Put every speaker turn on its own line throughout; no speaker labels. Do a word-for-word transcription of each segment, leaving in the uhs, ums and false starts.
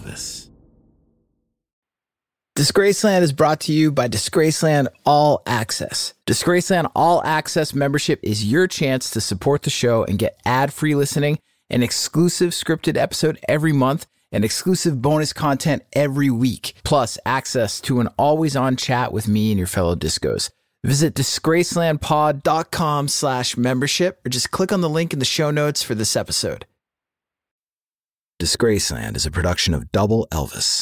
Elvis. Disgraceland is brought to you by Disgraceland All Access. Disgraceland All Access membership is your chance to support the show and get ad-free listening, an exclusive scripted episode every month, and exclusive bonus content every week, plus access to an always-on chat with me and your fellow discos. Visit disgracelandpod.com slash membership or just click on the link in the show notes for this episode. Disgraceland is a production of Double Elvis.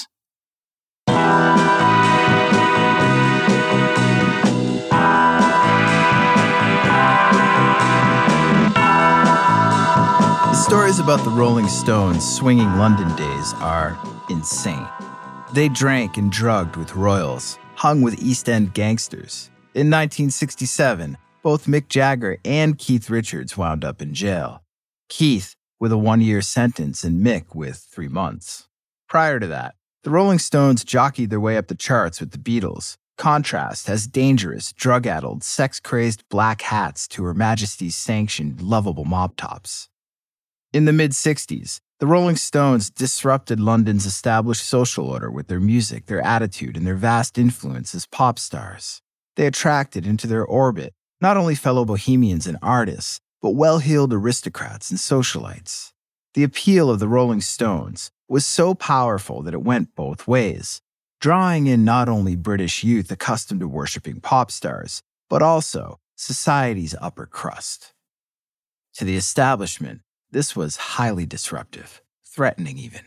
The stories about the Rolling Stones' swinging London days are insane. They drank and drugged with royals, hung with East End gangsters. In nineteen sixty-seven, both Mick Jagger and Keith Richards wound up in jail. Keith with a one-year sentence and Mick with three months. Prior to that, the Rolling Stones jockeyed their way up the charts with the Beatles. Contrast as dangerous, drug-addled, sex-crazed black hats to Her Majesty's sanctioned, lovable mob tops. In the mid-sixties, the Rolling Stones disrupted London's established social order with their music, their attitude, and their vast influence as pop stars. They attracted into their orbit not only fellow bohemians and artists, but well-heeled aristocrats and socialites. The appeal of the Rolling Stones was so powerful that it went both ways, drawing in not only British youth accustomed to worshipping pop stars, but also society's upper crust. To the establishment, this was highly disruptive, threatening even.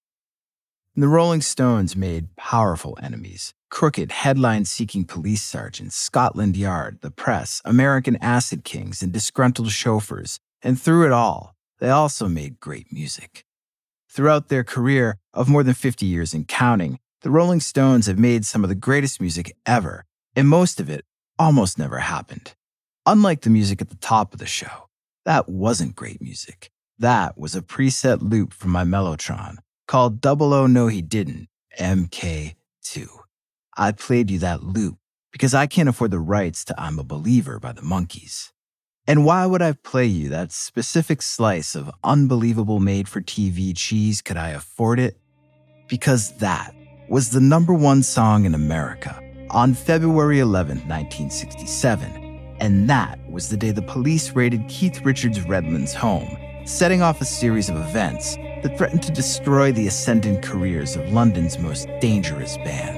The Rolling Stones made powerful enemies, crooked, headline-seeking police sergeants, Scotland Yard, the press, American acid kings, and disgruntled chauffeurs, and through it all, they also made great music. Throughout their career of more than fifty years and counting, the Rolling Stones have made some of the greatest music ever, and most of it almost never happened. Unlike the music at the top of the show, that wasn't great music. That was a preset loop from my Mellotron called Double O No He Didn't, M K two. I played you that loop because I can't afford the rights to I'm a Believer by the Monkees. And why would I play you that specific slice of unbelievable made-for-T V cheese? Could I afford it? Because that was the number one song in America on February eleventh, nineteen sixty-seven. And that was the day the police raided Keith Richards' Redlands home, setting off a series of events that threatened to destroy the ascendant careers of London's most dangerous band.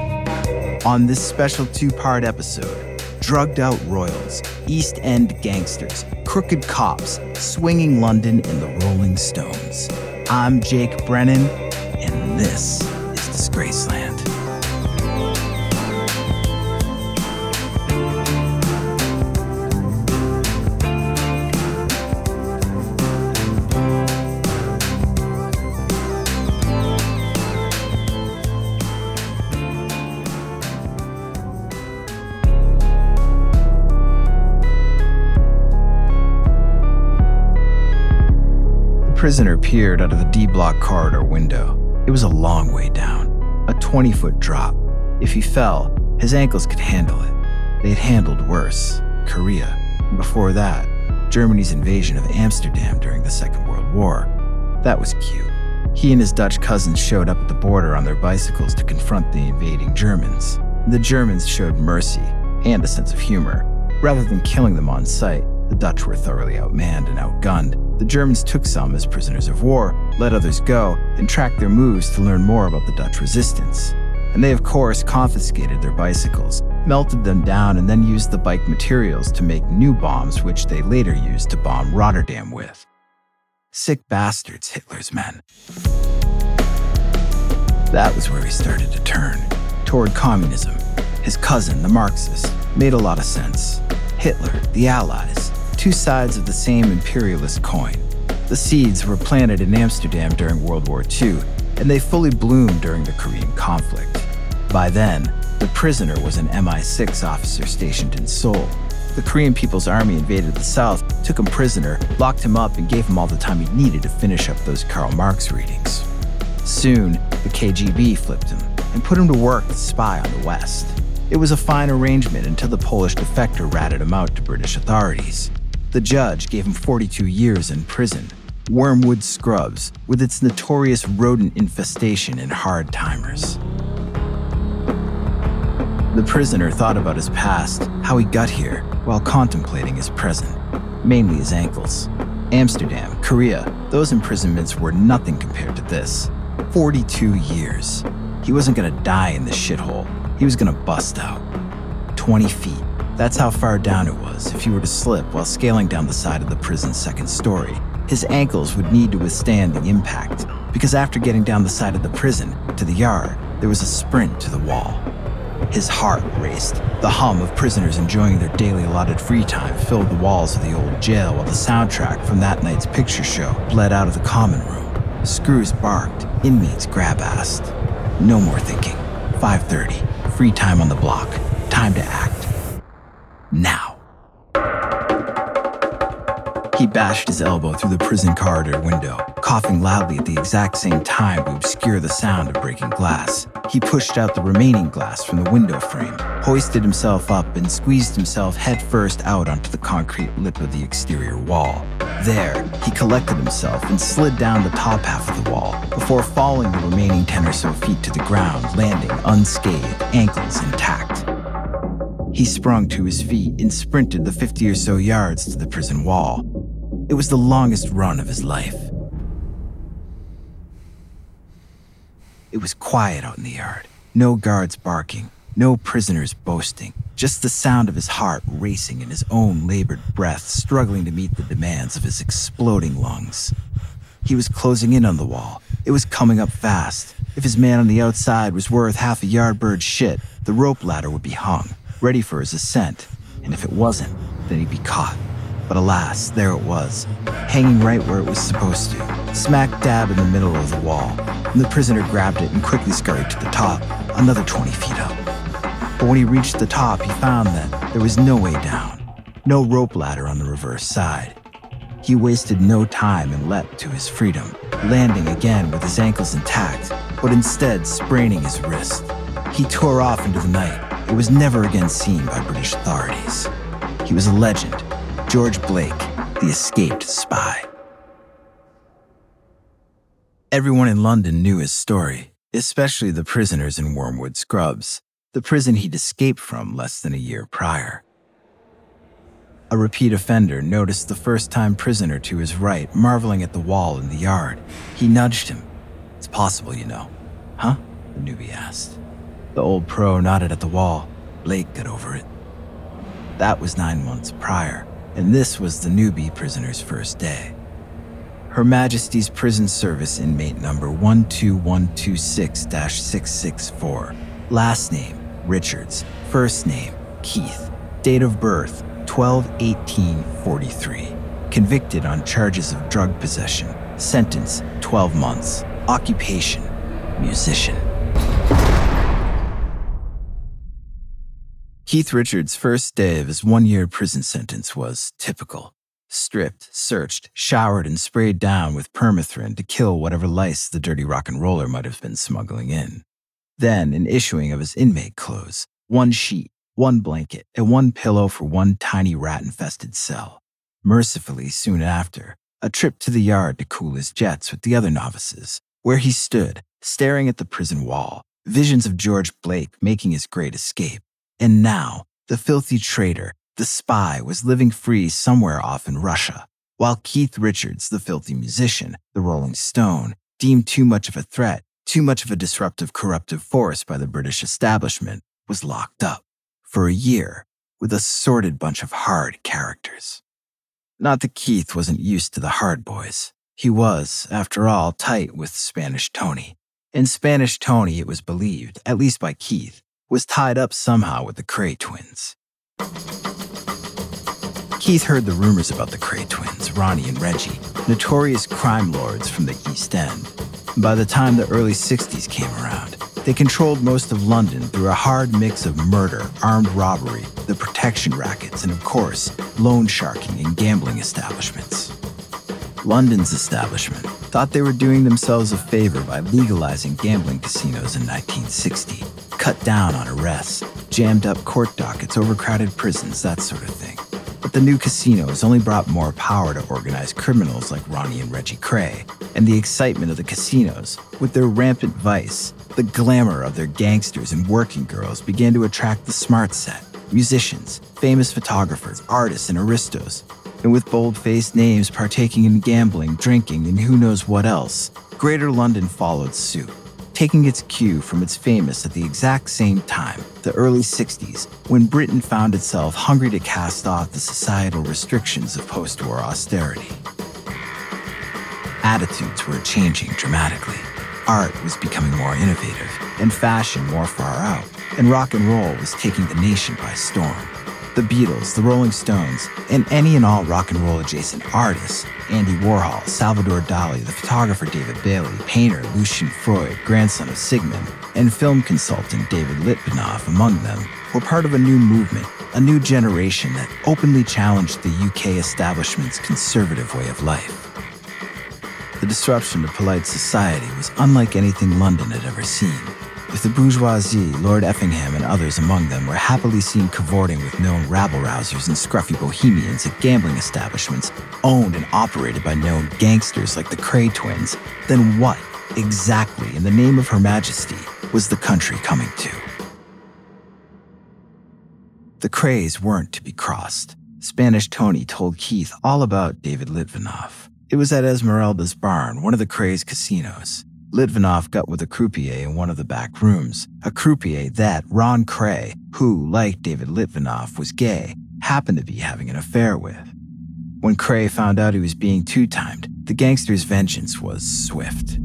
On this special two-part episode, drugged out royals, East End gangsters, crooked cops, swinging London in the Rolling Stones. I'm Jake Brennan, and this is Disgraceland. The prisoner peered out of the D-block corridor window. It was a long way down, a twenty-foot drop. If he fell, his ankles could handle it. They'd handled worse, Korea, and before that, Germany's invasion of Amsterdam during the Second World War. That was cute. He and his Dutch cousins showed up at the border on their bicycles to confront the invading Germans. The Germans showed mercy and a sense of humor. Rather than killing them on sight, the Dutch were thoroughly outmanned and outgunned. The Germans took some as prisoners of war, let others go, and tracked their moves to learn more about the Dutch resistance. And they, of course, confiscated their bicycles, melted them down, and then used the bike materials to make new bombs, which they later used to bomb Rotterdam with. Sick bastards, Hitler's men. That was where he started to turn, toward communism. His cousin, the Marxist, made a lot of sense. Hitler, the Allies, two sides of the same imperialist coin. The seeds were planted in Amsterdam during World War Two, and they fully bloomed during the Korean conflict. By then, the prisoner was an M I six officer stationed in Seoul. The Korean People's Army invaded the South, took him prisoner, locked him up, and gave him all the time he needed to finish up those Karl Marx readings. Soon, the K G B flipped him and put him to work to spy on the West. It was a fine arrangement until the Polish defector ratted him out to British authorities. The judge gave him forty-two years in prison, Wormwood Scrubs, with its notorious rodent infestation and hard timers. The prisoner thought about his past, how he got here, while contemplating his present, mainly his ankles. Amsterdam, Korea, those imprisonments were nothing compared to this. forty-two years. He wasn't gonna die in this shithole. He was gonna bust out. twenty feet. That's how far down it was if he were to slip while scaling down the side of the prison's second story. His ankles would need to withstand the impact, because after getting down the side of the prison to the yard, there was a sprint to the wall. His heart raced. The hum of prisoners enjoying their daily allotted free time filled the walls of the old jail while the soundtrack from that night's picture show bled out of the common room. Screws barked. Inmates grab-assed. No more thinking. five thirty. Free time on the block. Time to act. Now. He bashed his elbow through the prison corridor window, coughing loudly at the exact same time to obscure the sound of breaking glass. He pushed out the remaining glass from the window frame, hoisted himself up, and squeezed himself headfirst out onto the concrete lip of the exterior wall. There, he collected himself and slid down the top half of the wall before falling the remaining ten or so feet to the ground, landing unscathed, ankles intact. He sprung to his feet and sprinted the fifty or so yards to the prison wall. It was the longest run of his life. It was quiet out in the yard. No guards barking, no prisoners boasting, just the sound of his heart racing and his own labored breath struggling to meet the demands of his exploding lungs. He was closing in on the wall. It was coming up fast. If his man on the outside was worth half a yardbird's shit, the rope ladder would be hung, ready for his ascent, and if it wasn't, then he'd be caught. But alas, there it was, hanging right where it was supposed to, smack dab in the middle of the wall. And the prisoner grabbed it and quickly scurried to the top, another twenty feet up. But when he reached the top, he found that there was no way down, no rope ladder on the reverse side. He wasted no time and leapt to his freedom, landing again with his ankles intact, but instead spraining his wrist. He tore off into the night. It was never again seen by British authorities. He was a legend. George Blake, the escaped spy. Everyone in London knew his story, especially the prisoners in Wormwood Scrubs, the prison he'd escaped from less than a year prior. A repeat offender noticed the first-time prisoner to his right marveling at the wall in the yard. He nudged him. "It's possible, you know." "Huh?" the newbie asked. The old pro nodded at the wall. Blake got over it. That was nine months prior, and this was the newbie prisoner's first day. Her Majesty's Prison Service inmate number one two one two six dash six six four. Last name, Richards. First name, Keith. Date of birth, twelve eighteen forty-three. Convicted on charges of drug possession. Sentence, twelve months. Occupation, musician. Keith Richards' first day of his one-year prison sentence was typical. Stripped, searched, showered, and sprayed down with permethrin to kill whatever lice the dirty rock and roller might have been smuggling in. Then an issuing of his inmate clothes, one sheet, one blanket, and one pillow for one tiny rat-infested cell. Mercifully, soon after, a trip to the yard to cool his jets with the other novices, where he stood, staring at the prison wall, visions of George Blake making his great escape. And now, the filthy traitor, the spy, was living free somewhere off in Russia, while Keith Richards, the filthy musician, the Rolling Stone, deemed too much of a threat, too much of a disruptive, corruptive force by the British establishment, was locked up for a year with a sordid bunch of hard characters. Not that Keith wasn't used to the hard boys. He was, after all, tight with Spanish Tony. And Spanish Tony, it was believed, at least by Keith, was tied up somehow with the Kray twins. Keith heard the rumors about the Kray twins, Ronnie and Reggie, notorious crime lords from the East End. By the time the early sixties came around, they controlled most of London through a hard mix of murder, armed robbery, the protection rackets, and of course, loan sharking and gambling establishments. London's establishment thought they were doing themselves a favor by legalizing gambling casinos in nineteen sixty, cut down on arrests, jammed up court dockets, overcrowded prisons, that sort of thing. But the new casinos only brought more power to organized criminals like Ronnie and Reggie Cray, and the excitement of the casinos, with their rampant vice, the glamour of their gangsters and working girls began to attract the smart set, musicians, famous photographers, artists, and aristos. And with bold-faced names partaking in gambling, drinking, and who knows what else, Greater London followed suit, taking its cue from its famous at the exact same time, the early sixties, when Britain found itself hungry to cast off the societal restrictions of post-war austerity. Attitudes were changing dramatically. Art was becoming more innovative, and fashion more far out, and rock and roll was taking the nation by storm. The Beatles, the Rolling Stones, and any and all rock and roll adjacent artists, Andy Warhol, Salvador Dali, the photographer David Bailey, painter Lucian Freud, grandson of Sigmund, and film consultant David Litvinov among them, were part of a new movement, a new generation that openly challenged the U K establishment's conservative way of life. The disruption to polite society was unlike anything London had ever seen. If the bourgeoisie, Lord Effingham and others among them, were happily seen cavorting with known rabble-rousers and scruffy bohemians at gambling establishments owned and operated by known gangsters like the Cray twins, then what, exactly, in the name of Her Majesty, was the country coming to? The Crays weren't to be crossed. Spanish Tony told Keith all about David Litvinov. It was at Esmeralda's Barn, one of the Crays' casinos. Litvinov got with a croupier in one of the back rooms, a croupier that Ron Cray, who, like David Litvinov, was gay, happened to be having an affair with. When Cray found out he was being two-timed, the gangster's vengeance was swift.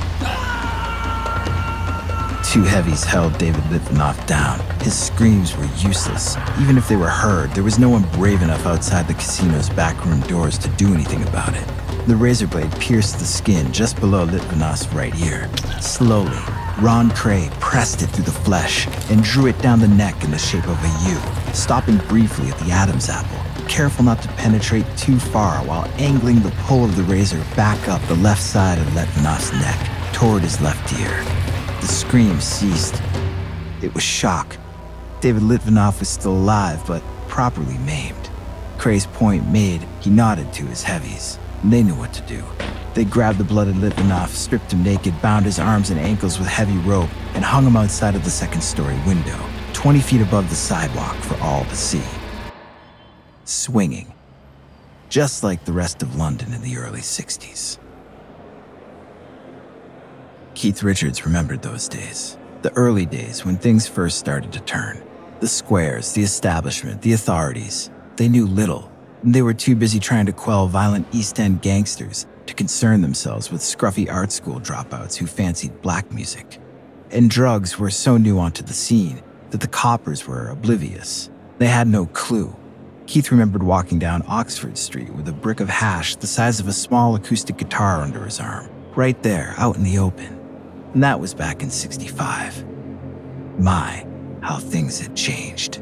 Two heavies held David Litvinov down. His screams were useless. Even if they were heard, there was no one brave enough outside the casino's backroom doors to do anything about it. The razor blade pierced the skin just below Litvinov's right ear. Slowly, Ron Cray pressed it through the flesh and drew it down the neck in the shape of a U, stopping briefly at the Adam's apple, careful not to penetrate too far while angling the pull of the razor back up the left side of Litvinov's neck toward his left ear. The scream ceased. It was shock. David Litvinov was still alive, but properly maimed. Cray's point made, he nodded to his heavies. They knew what to do. They grabbed the blooded Litvinov, stripped him naked, bound his arms and ankles with heavy rope, and hung him outside of the second-story window, twenty feet above the sidewalk for all to see. Swinging. Just like the rest of London in the early sixties. Keith Richards remembered those days. The early days when things first started to turn. The squares, the establishment, the authorities. They knew little. They were too busy trying to quell violent East End gangsters to concern themselves with scruffy art school dropouts who fancied black music. And drugs were so new onto the scene that the coppers were oblivious. They had no clue. Keith remembered walking down Oxford Street with a brick of hash the size of a small acoustic guitar under his arm, right there, out in the open. And that was back in sixty-five. My, how things had changed.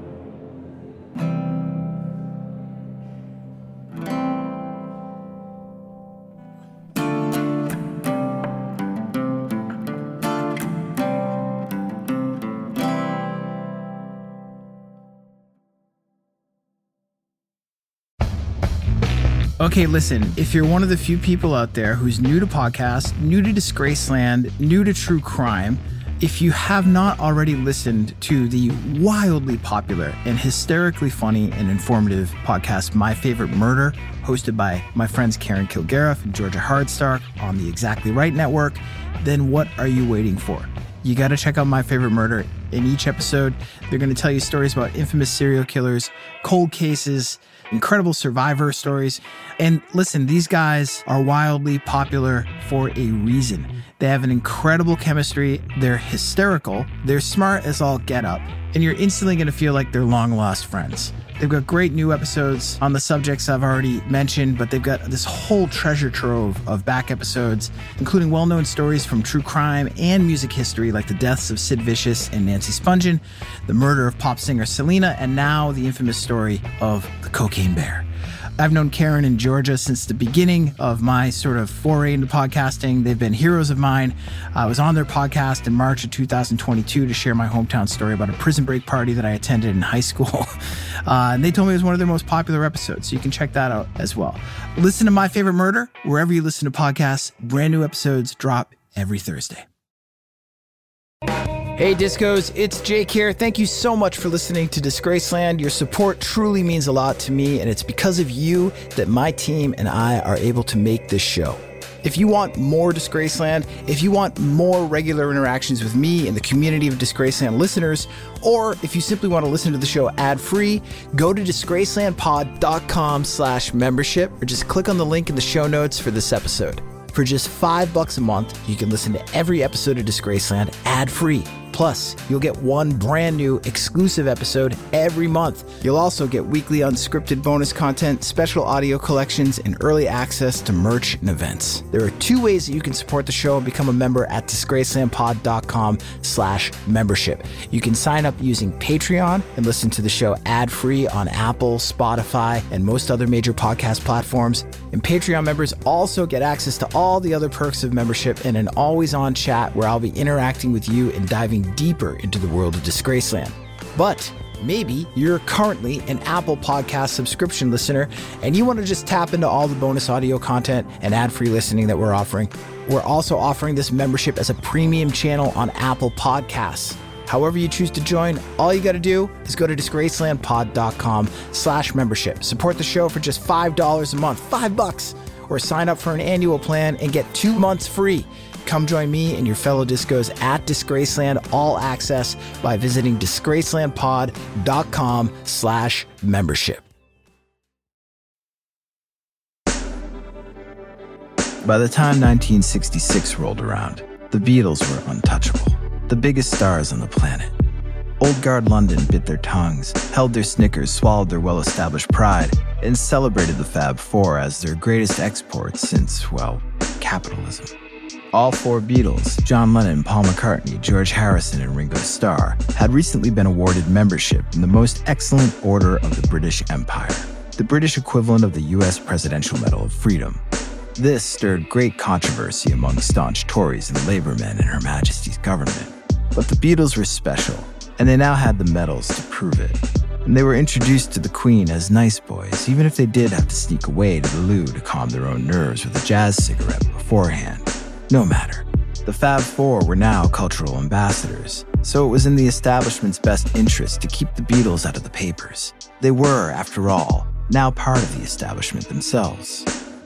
Okay, listen, if you're one of the few people out there who's new to podcasts, new to Disgraceland, new to true crime, if you have not already listened to the wildly popular and hysterically funny and informative podcast, My Favorite Murder, hosted by my friends Karen Kilgariff and Georgia Hardstark on the Exactly Right Network, then what are you waiting for? You got to check out My Favorite Murder. In each episode, they're going to tell you stories about infamous serial killers, cold cases, incredible survivor stories. And listen, these guys are wildly popular for a reason. They have an incredible chemistry. They're hysterical. They're smart as all get up. And you're instantly going to feel like they're long lost friends. They've got great new episodes on the subjects I've already mentioned, but they've got this whole treasure trove of back episodes, including well-known stories from true crime and music history like the deaths of Sid Vicious and Nancy Spungen, the murder of pop singer Selena, and now the infamous story of the Cocaine Bear. I've known Karen and Georgia since the beginning of my sort of foray into podcasting. They've been heroes of mine. I was on their podcast in March of two thousand twenty-two to share my hometown story about a prison break party that I attended in high school. Uh, and they told me it was one of their most popular episodes, so you can check that out as well. Listen to My Favorite Murder wherever you listen to podcasts. Brand new episodes drop every Thursday. Hey Discos, it's Jake here. Thank you so much for listening to Disgraceland. Your support truly means a lot to me, and it's because of you that my team and I are able to make this show. If you want more Disgraceland, if you want more regular interactions with me and the community of Disgraceland listeners, or if you simply want to listen to the show ad-free, go to disgracelandpod.com slash membership, or just click on the link in the show notes for this episode. For just five bucks a month, you can listen to every episode of Disgraceland ad-free. Plus, you'll get one brand new exclusive episode every month. You'll also get weekly unscripted bonus content, special audio collections, and early access to merch and events. There are two ways that you can support the show and become a member at disgracelandpod.com slash membership. You can sign up using Patreon and listen to the show ad-free on Apple, Spotify, and most other major podcast platforms. And Patreon members also get access to all the other perks of membership and an always-on chat where I'll be interacting with you and diving deeper into the world of Disgraceland. But maybe you're currently an Apple Podcast subscription listener and you want to just tap into all the bonus audio content and ad-free listening that we're offering. We're also offering this membership as a premium channel on Apple Podcasts. However you choose to join, all you got to do is go to disgracelandpod.com slash membership. Support the show for just five dollars a month, five bucks, or sign up for an annual plan and get two months free. Come join me and your fellow discos at Disgraceland All Access by visiting disgracelandpod.com slash membership.
By the time nineteen sixty-six rolled around, the Beatles were untouchable, the biggest stars on the planet. Old guard London bit their tongues, held their Snickers, swallowed their well-established pride, and celebrated the Fab Four as their greatest export since, well, capitalism. All four Beatles, John Lennon, Paul McCartney, George Harrison, and Ringo Starr, had recently been awarded membership in the most excellent order of the British Empire, the British equivalent of the U S Presidential Medal of Freedom. This stirred great controversy among staunch Tories and Labour men in Her Majesty's government. But the Beatles were special, and they now had the medals to prove it. And they were introduced to the Queen as nice boys, even if they did have to sneak away to the loo to calm their own nerves with a jazz cigarette beforehand. No matter. The Fab Four were now cultural ambassadors, so it was in the establishment's best interest to keep the Beatles out of the papers. They were, after all, now part of the establishment themselves.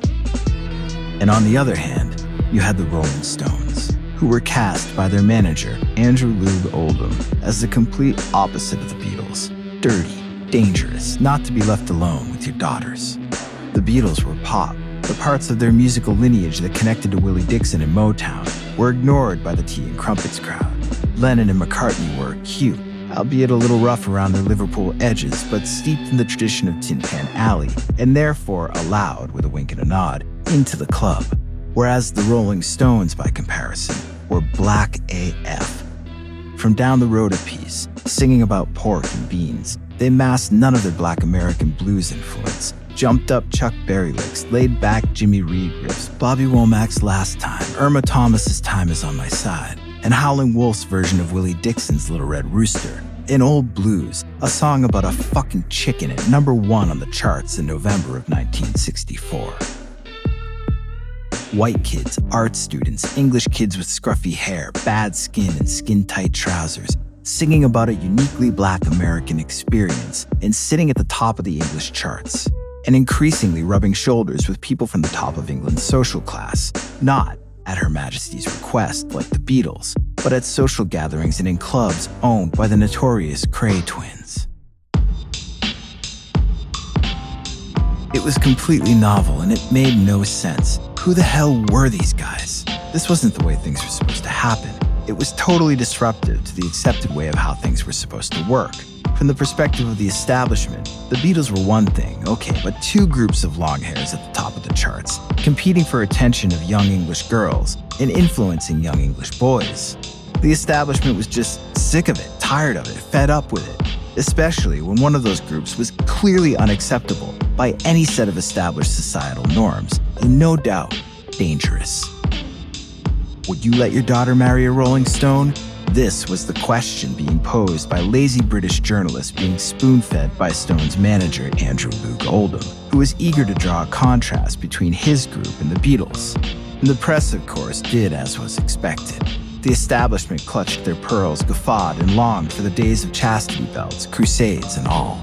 And on the other hand, you had the Rolling Stones, who were cast by their manager, Andrew Loog Oldham, as the complete opposite of the Beatles. Dirty, dangerous, not to be left alone with your daughters. The Beatles were pop. The parts of their musical lineage that connected to Willie Dixon and Motown were ignored by the tea and crumpets crowd. Lennon and McCartney were cute, albeit a little rough around their Liverpool edges, but steeped in the tradition of Tin Pan Alley, and therefore allowed, with a wink and a nod, into the club. Whereas the Rolling Stones, by comparison, were black A F. From down the road a piece, singing about pork and beans, they masked none of their black American blues influence. Jumped up Chuck Berry licks, laid back Jimmy Reed riffs, Bobby Womack's Last Time, Irma Thomas's Time Is On My Side, and Howlin' Wolf's version of Willie Dixon's Little Red Rooster. In Old Blues, a song about a fucking chicken at number one on the charts in November of nineteen sixty-four. White kids, art students, English kids with scruffy hair, bad skin, and skin-tight trousers, singing about a uniquely black American experience and sitting at the top of the English charts. And increasingly rubbing shoulders with people from the top of England's social class, not at Her Majesty's request like the Beatles, but at social gatherings and in clubs owned by the notorious Kray twins. It was completely novel and it made no sense. Who the hell were these guys? This wasn't the way things were supposed to happen. It was totally disruptive to the accepted way of how things were supposed to work. From the perspective of the establishment, the Beatles were one thing, okay, but two groups of long hairs at the top of the charts, competing for attention of young English girls and influencing young English boys. The establishment was just sick of it, tired of it, fed up with it. especially when one of those groups was clearly unacceptable by any set of established societal norms, and no doubt, dangerous. Would you let your daughter marry a Rolling Stone? This was the question being posed by lazy British journalists being spoon-fed by Stone's manager, Andrew Loog Oldham, who was eager to draw a contrast between his group and the Beatles. And the press, of course, did as was expected. The establishment clutched their pearls, guffawed, and longed for the days of chastity belts, crusades, and all.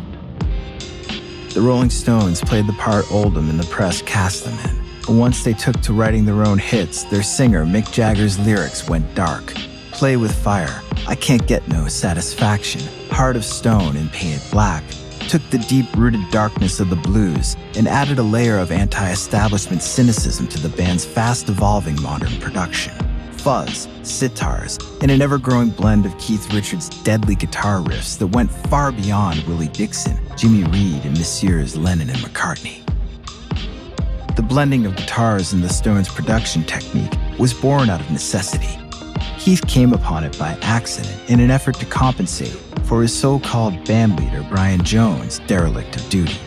The Rolling Stones played the part Oldham and the press cast them in. And once they took to writing their own hits, their singer Mick Jagger's lyrics went dark. Play with Fire, I Can't Get No Satisfaction, Heart of Stone and Painted Black, took the deep-rooted darkness of the blues and added a layer of anti-establishment cynicism to the band's fast-evolving modern production. Fuzz, sitars, and an ever-growing blend of Keith Richards' deadly guitar riffs that went far beyond Willie Dixon, Jimmy Reed, and Messieurs Lennon and McCartney. The blending of guitars in the Stones' production technique was born out of necessity. Keith came upon it by accident in an effort to compensate for his so-called bandleader Brian Jones' derelict of duty.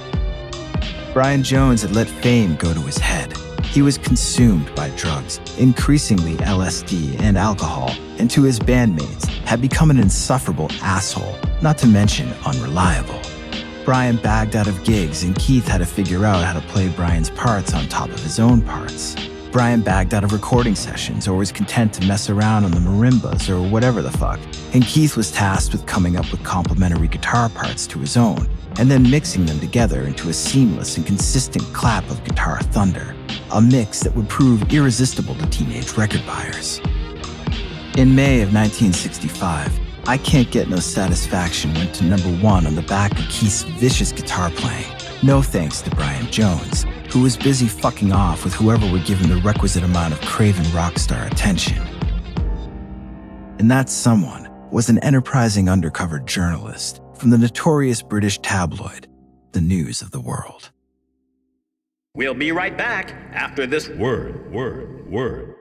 Brian Jones had let fame go to his head. He was consumed by drugs, increasingly L S D and alcohol, and to his bandmates had become an insufferable asshole, not to mention unreliable. Brian bagged out of gigs and Keith had to figure out how to play Brian's parts on top of his own parts. Brian bagged out of recording sessions or was content to mess around on the marimbas or whatever the fuck, and Keith was tasked with coming up with complementary guitar parts to his own, and then mixing them together into a seamless and consistent clap of guitar thunder, a mix that would prove irresistible to teenage record buyers. In May of nineteen sixty-five, I Can't Get No Satisfaction went to number one on the back of Keith's vicious guitar playing, no thanks to Brian Jones, who was busy fucking off with whoever would give him the requisite amount of craven rock star attention. And that someone was an enterprising undercover journalist from the notorious British tabloid, The News of the World.
We'll be right back after this word, word, word.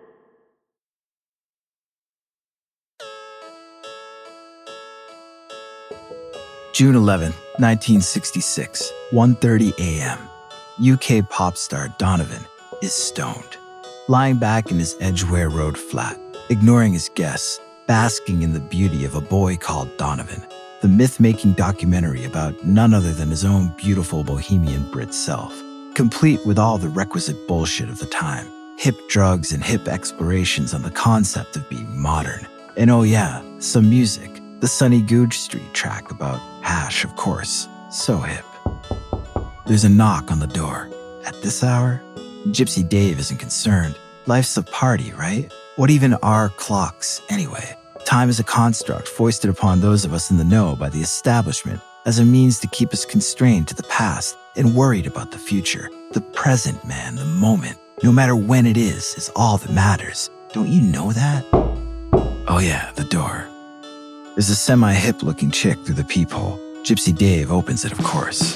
June eleventh, nineteen sixty-six, one thirty a.m. U K pop star Donovan is stoned, lying back in his Edgware Road flat, ignoring his guests, basking in the beauty of A Boy Called Donovan, the myth-making documentary about none other than his own beautiful bohemian Brit self, complete with all the requisite bullshit of the time, hip drugs and hip explorations on the concept of being modern. And oh yeah, some music, the Sonny Googe Street track about hash, of course, so hip. There's a knock on the door. At this hour, Gypsy Dave isn't concerned. Life's a party, right? What even are clocks, anyway? Time is a construct foisted upon those of us in the know by the establishment as a means to keep us constrained to the past and worried about the future. The present, man, the moment, no matter when it is, is all that matters. Don't you know that? Oh yeah, the door. There's a semi-hip looking chick through the peephole. Gypsy Dave opens it, of course.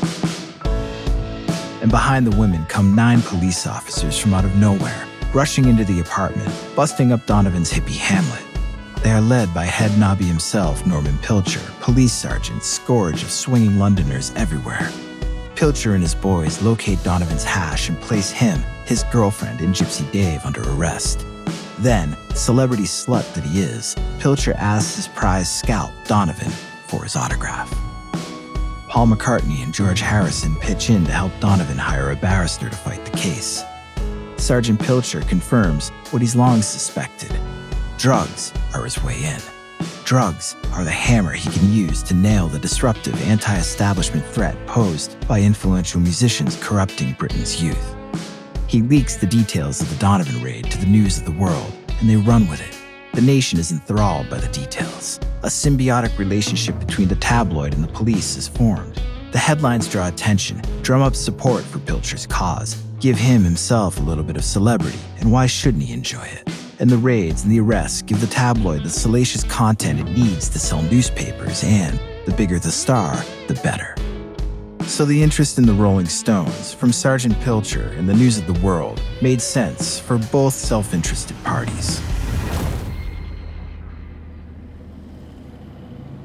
And behind the women come nine police officers from out of nowhere, rushing into the apartment, busting up Donovan's hippie hamlet. They are led by head nobby himself, Norman Pilcher, police sergeant, scourge of swinging Londoners everywhere. Pilcher and his boys locate Donovan's hash and place him, his girlfriend, and Gypsy Dave under arrest. Then, celebrity slut that he is, Pilcher asks his prize scout, Donovan, for his autograph. Paul McCartney and George Harrison pitch in to help Donovan hire a barrister to fight the case. Sergeant Pilcher confirms what he's long suspected. Drugs are his way in. Drugs are the hammer he can use to nail the disruptive anti-establishment threat posed by influential musicians corrupting Britain's youth. He leaks the details of the Donovan raid to the News of the World, and they run with it. The nation is enthralled by the details. A symbiotic relationship between the tabloid and the police is formed. The headlines draw attention, drum up support for Pilcher's cause, give him himself a little bit of celebrity, and why shouldn't he enjoy it? And the raids and the arrests give the tabloid the salacious content it needs to sell newspapers, and the bigger the star, the better. So the interest in the Rolling Stones from Sergeant Pilcher and the News of the World made sense for both self-interested parties.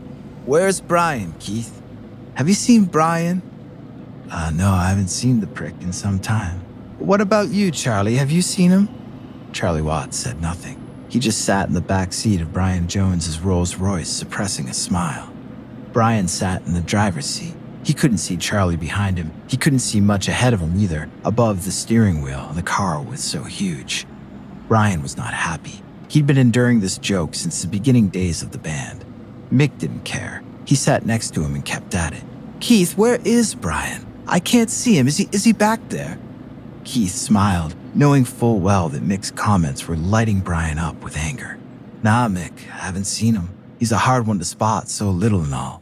Where's Brian, Keith? Have you seen Brian? Uh, no, I haven't seen the prick in some time. What about you, Charlie? Have you seen him? Charlie Watts said nothing. He just sat in the back seat of Brian Jones's Rolls Royce, suppressing a smile. Brian sat in the driver's seat. He couldn't see Charlie behind him. He couldn't see much ahead of him either. Above the steering wheel, the car was so huge. Brian was not happy. He'd been enduring this joke since the beginning days of the band. Mick didn't care. He sat next to him and kept at it. Keith, where is Brian? I can't see him. Is he, is he back there? Keith smiled, knowing full well that Mick's comments were lighting Brian up with anger. Nah, Mick, I haven't seen him. He's a hard one to spot, so little and all.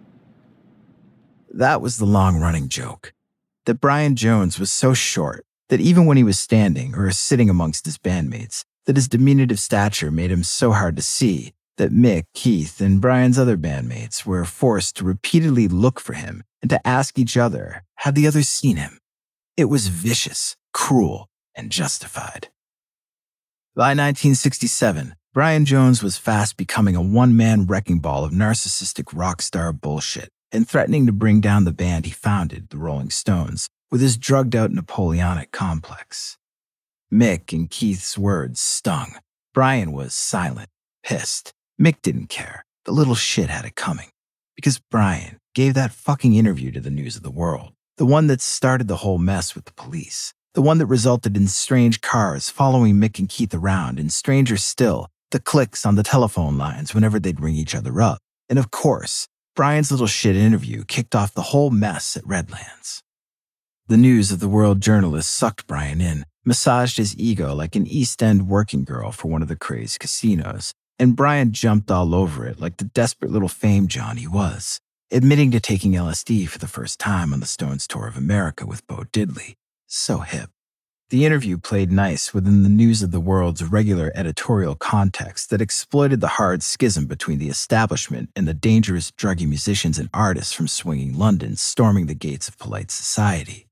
That was the long-running joke. That Brian Jones was so short that even when he was standing or sitting amongst his bandmates, that his diminutive stature made him so hard to see that Mick, Keith, and Brian's other bandmates were forced to repeatedly look for him and to ask each other, had the others seen him? It was vicious, cruel, and justified. By nineteen sixty-seven, Brian Jones was fast becoming a one-man wrecking ball of narcissistic rock star bullshit and threatening to bring down the band he founded, the Rolling Stones, with his drugged-out Napoleonic complex. Mick and Keith's words stung. Brian was silent, pissed. Mick didn't care. The little shit had it coming. Because Brian gave that fucking interview to the News of the World, the one that started the whole mess with the police, the one that resulted in strange cars following Mick and Keith around, and stranger still, the clicks on the telephone lines whenever they'd ring each other up. And of course, Brian's little shit interview kicked off the whole mess at Redlands. The News of the World journalist sucked Brian in, massaged his ego like an East End working girl for one of the crazed casinos, and Brian jumped all over it like the desperate little fame John he was, admitting to taking L S D for the first time on the Stones tour of America with Bo Diddley. So hip. The interview played nice within the News of the World's regular editorial context that exploited the hard schism between the establishment and the dangerous druggy musicians and artists from swinging London storming the gates of polite society.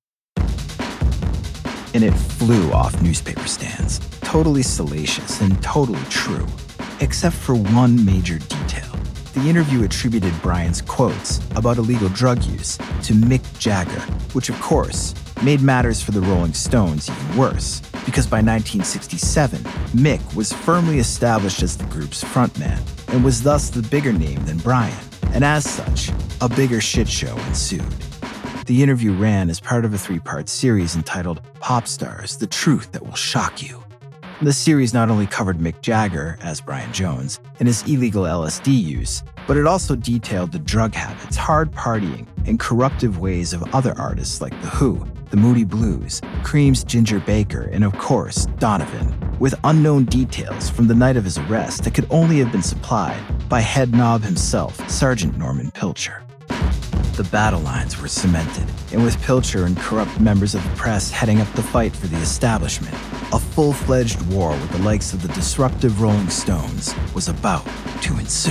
And it flew off newspaper stands, totally salacious and totally true, except for one major detail. The interview attributed Brian's quotes about illegal drug use to Mick Jagger, which of course made matters for the Rolling Stones even worse, because by nineteen sixty-seven, Mick was firmly established as the group's frontman and was thus the bigger name than Brian, and as such, a bigger shit show ensued. The interview ran as part of a three-part series entitled Pop Stars, The Truth That Will Shock You. The series not only covered Mick Jagger, as Brian Jones, and his illegal L S D use, but it also detailed the drug habits, hard partying, and corruptive ways of other artists like The Who, The Moody Blues, Cream's Ginger Baker, and of course, Donovan, with unknown details from the night of his arrest that could only have been supplied by head knob himself, Sergeant Norman Pilcher. The battle lines were cemented, and with Pilcher and corrupt members of the press heading up the fight for the establishment, a full-fledged war with the likes of the disruptive Rolling Stones was about to ensue.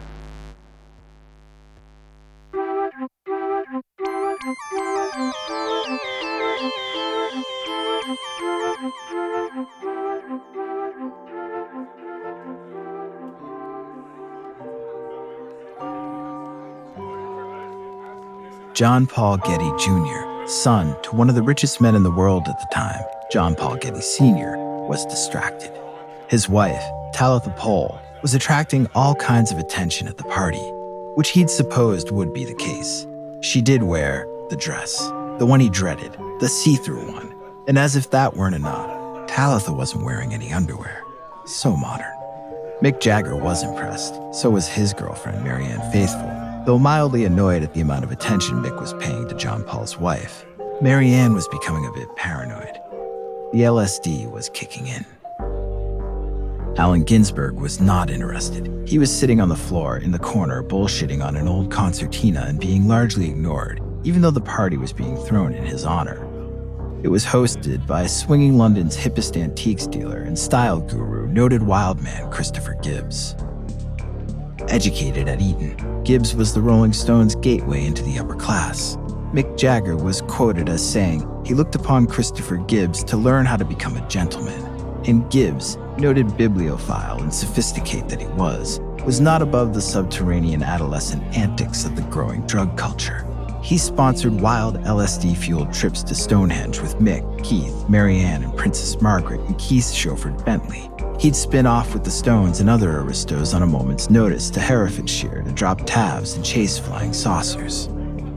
John Paul Getty Junior, son to one of the richest men in the world at the time, John Paul Getty Senior, was distracted. His wife, Talitha Pole, was attracting all kinds of attention at the party, which he'd supposed would be the case. She did wear the dress, the one he dreaded, the see-through one, and as if that weren't enough, Talitha wasn't wearing any underwear. So modern. Mick Jagger was impressed, so was his girlfriend, Marianne Faithfull, though mildly annoyed at the amount of attention Mick was paying to John Paul's wife. Marianne was becoming a bit paranoid. The L S D was kicking in. Allen Ginsberg was not interested. He was sitting on the floor in the corner bullshitting on an old concertina and being largely ignored, even though the party was being thrown in his honor. It was hosted by swinging London's hippest antiques dealer and style guru, noted wildman Christopher Gibbs. Educated at Eton, Gibbs was the Rolling Stones' gateway into the upper class. Mick Jagger was quoted as saying he looked upon Christopher Gibbs to learn how to become a gentleman. And Gibbs, noted bibliophile and sophisticate that he was, was not above the subterranean adolescent antics of the growing drug culture. He sponsored wild L S D-fueled trips to Stonehenge with Mick, Keith, Marianne, and Princess Margaret and Keith's chauffeured Bentley. He'd spin off with the Stones and other aristos on a moment's notice to Herefordshire to drop tabs and chase flying saucers.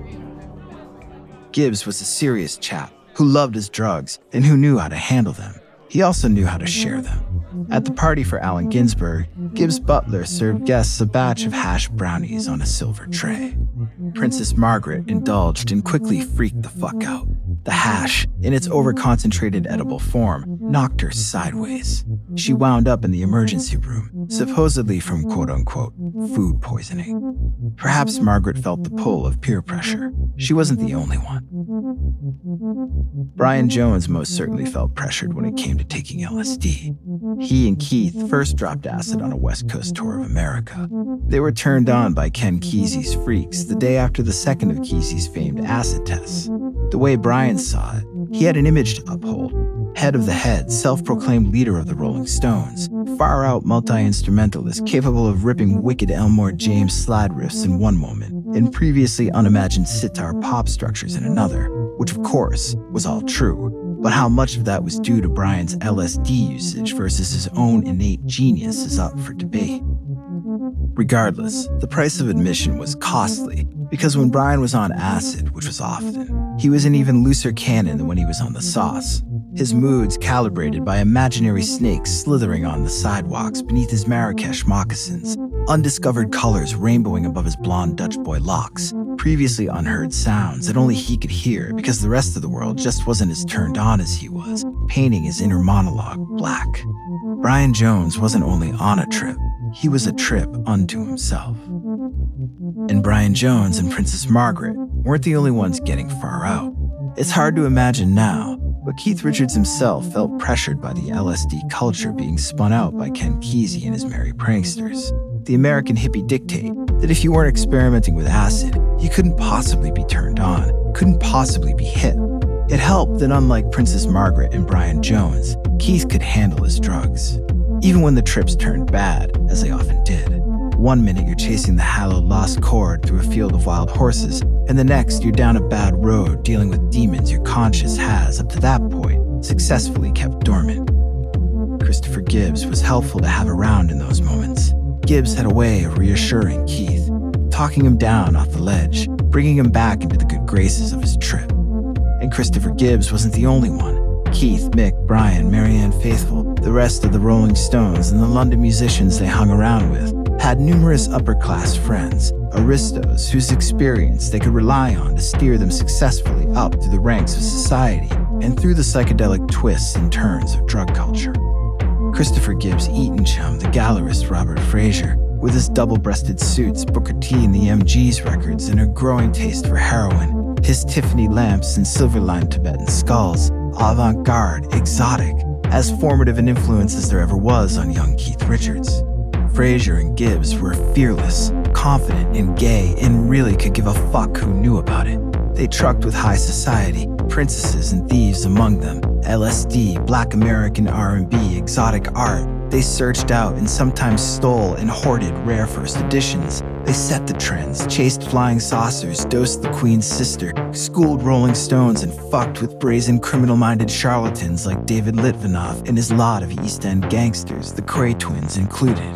Gibbs was a serious chap who loved his drugs and who knew how to handle them. He also knew how to share them. At the party for Allen Ginsberg, Gibbs' butler served guests a batch of hash brownies on a silver tray. Princess Margaret indulged and quickly freaked the fuck out. The hash, in its over-concentrated edible form, knocked her sideways. She wound up in the emergency room, supposedly from quote-unquote food poisoning. Perhaps Margaret felt the pull of peer pressure. She wasn't the only one. Brian Jones most certainly felt pressured when it came to taking L S D. He and Keith first dropped acid on a West Coast tour of America. They were turned on by Ken Kesey's freaks the day after the second of Kesey's famed acid tests. The way Brian saw it, he had an image to uphold. Head of the head, self-proclaimed leader of the Rolling Stones, far-out multi-instrumentalist capable of ripping wicked Elmore James slide riffs in one moment and previously unimagined sitar pop structures in another, which of course was all true. But how much of that was due to Brian's L S D usage versus his own innate genius is up for debate. Regardless, the price of admission was costly because when Brian was on acid, which was often, he was an even looser cannon than when he was on the sauce. His moods calibrated by imaginary snakes slithering on the sidewalks beneath his Marrakesh moccasins, undiscovered colors rainbowing above his blonde Dutch boy locks, previously unheard sounds that only he could hear because the rest of the world just wasn't as turned on as he was, painting his inner monologue black. Brian Jones wasn't only on a trip, he was a trip unto himself. And Brian Jones and Princess Margaret weren't the only ones getting far out. It's hard to imagine now, but Keith Richards himself felt pressured by the L S D culture being spun out by Ken Kesey and his merry pranksters. The American hippie dictate that if you weren't experimenting with acid, you couldn't possibly be turned on, couldn't possibly be hip. It helped that unlike Princess Margaret and Brian Jones, Keith could handle his drugs. Even when the trips turned bad, as they often did. One minute you're chasing the hallowed lost chord through a field of wild horses, and the next you're down a bad road dealing with demons your conscience has, up to that point, successfully kept dormant. Christopher Gibbs was helpful to have around in those moments. Gibbs had a way of reassuring Keith, talking him down off the ledge, bringing him back into the good graces of his trip. And Christopher Gibbs wasn't the only one. Keith, Mick, Brian, Marianne Faithfull, the rest of the Rolling Stones, and the London musicians they hung around with had numerous upper-class friends, aristos whose experience they could rely on to steer them successfully up through the ranks of society and through the psychedelic twists and turns of drug culture. Christopher Gibbs' Eton chum, the gallerist Robert Fraser, with his double-breasted suits, Booker T and the M Gs records, and her growing taste for heroin, his Tiffany lamps and silver-lined Tibetan skulls, avant-garde, exotic, as formative an influence as there ever was on young Keith Richards. Fraser and Gibbs were fearless, confident, and gay, and really could give a fuck who knew about it. They trucked with high society, princesses and thieves among them, L S D, black American R and B, exotic art. They searched out and sometimes stole and hoarded rare first editions. They set the trends, chased flying saucers, dosed the Queen's sister, schooled Rolling Stones, and fucked with brazen criminal-minded charlatans like David Litvinoff and his lot of East End gangsters, the Cray twins included.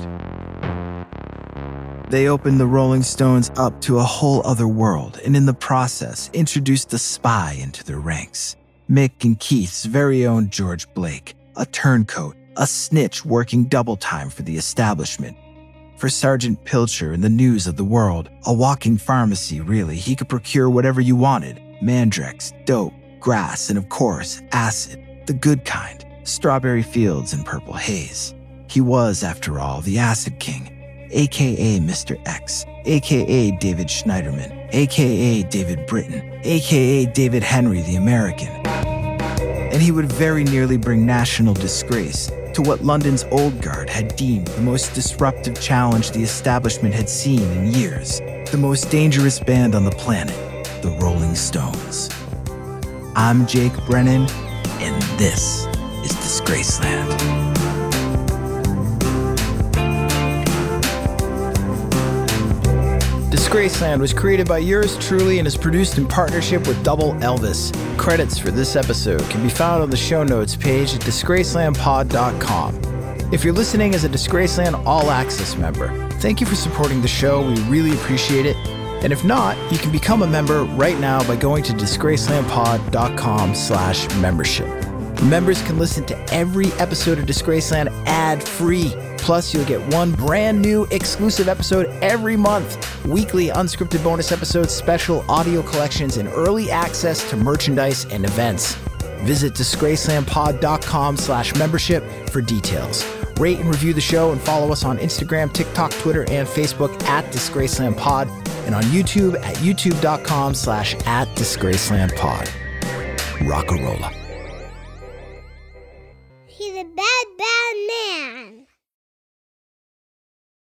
They opened the Rolling Stones up to a whole other world, and in the process, introduced a spy into their ranks. Mick and Keith's very own George Blake, a turncoat, a snitch working double time for the establishment. For Sergeant Pilcher in the news of the world, a walking pharmacy really, he could procure whatever you wanted. Mandrex, dope, grass, and of course, acid, the good kind, strawberry fields and purple haze. He was, after all, the Acid King, aka Mister X, aka David Schneiderman, aka David Britton, aka David Henry the American. And he would very nearly bring national disgrace to what London's old guard had deemed the most disruptive challenge the establishment had seen in years, the most dangerous band on the planet, the Rolling Stones. I'm Jake Brennan, and this is Disgraceland.
Disgraceland was created by yours truly and is produced in partnership with Double Elvis. Credits for this episode can be found on the show notes page at disgraceland pod dot com. If you're listening as a Disgraceland All Access member, thank you for supporting the show. We really appreciate it. And if not, you can become a member right now by going to disgraceland pod dot com slash membership. Members can listen to every episode of Disgraceland ad-free. Plus, you'll get one brand new exclusive episode every month. Weekly unscripted bonus episodes, special audio collections, and early access to merchandise and events. Visit disgraceland pod dot com slash membership for details. Rate and review the show and follow us on Instagram, TikTok, Twitter, and Facebook at DisgracelandPod and on YouTube at youtube dot com slash at DisgracelandPod. Rock-a-rolla.